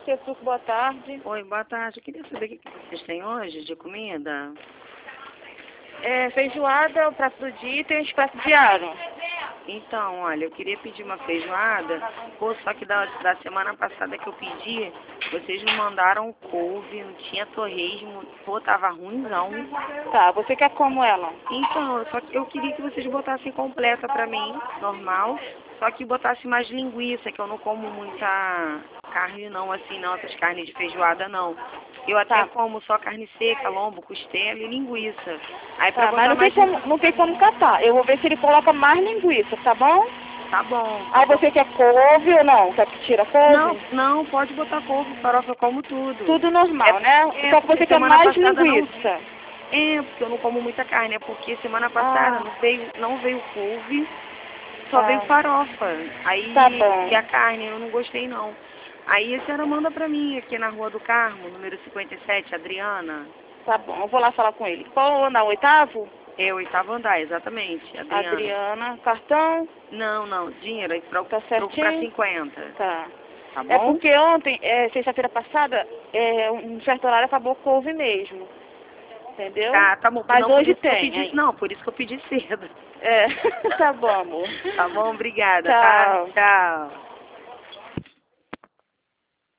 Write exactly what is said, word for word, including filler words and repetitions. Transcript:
Cessuco, boa tarde. Oi, boa tarde. Eu queria saber o que que vocês têm hoje de comida. É, feijoada, o prato do dia e tem os pratos diários. Então, olha, eu queria pedir uma feijoada, pô, só que da, da semana passada que eu pedi, vocês não mandaram couve, não tinha torresmo, pô, tava ruimzão. Tá, você quer como ela? Então, só que eu queria que vocês botassem completa pra mim, normal, só que botasse mais linguiça, que eu não como muita carne não, assim, não, essas carnes de feijoada não. Eu até Tá. como só carne seca, lombo, costela e linguiça. Aí pra Tá, mas botar não tem, mais como, não tem como catar. Eu vou ver se ele coloca mais linguiça, tá bom? Tá bom. Aí você quer couve ou não? Quer que tira couve? Não, não, pode botar couve, farofa, eu como tudo. Tudo normal, É, né? é, Só que porque você quer semana mais passada não- linguiça. É, porque eu não como muita carne, é porque semana passada Ah. não veio, não veio couve, só veio Ah. farofa. Aí, Tá bom. e a carne, eu não gostei não. Aí a senhora manda pra mim, aqui na Rua do Carmo, número cinquenta e sete, Adriana. Tá bom, eu vou lá falar com ele. Qual andar? Oitavo? É, oitavo andar, exatamente, Adriana. Adriana. Cartão? Não, não, dinheiro, aí troco, Tá troco pra certinho? cinquenta. Tá. Tá É bom? porque ontem, é, sexta-feira passada, é, um certo horário acabou couve mesmo. Entendeu? Tá, tá bom. Mas Não, por hoje isso que eu tem. pedi, Hein? não, por isso que eu pedi cedo. É. Tá bom, amor. Tá bom, obrigada, Tchau. tá? Tchau.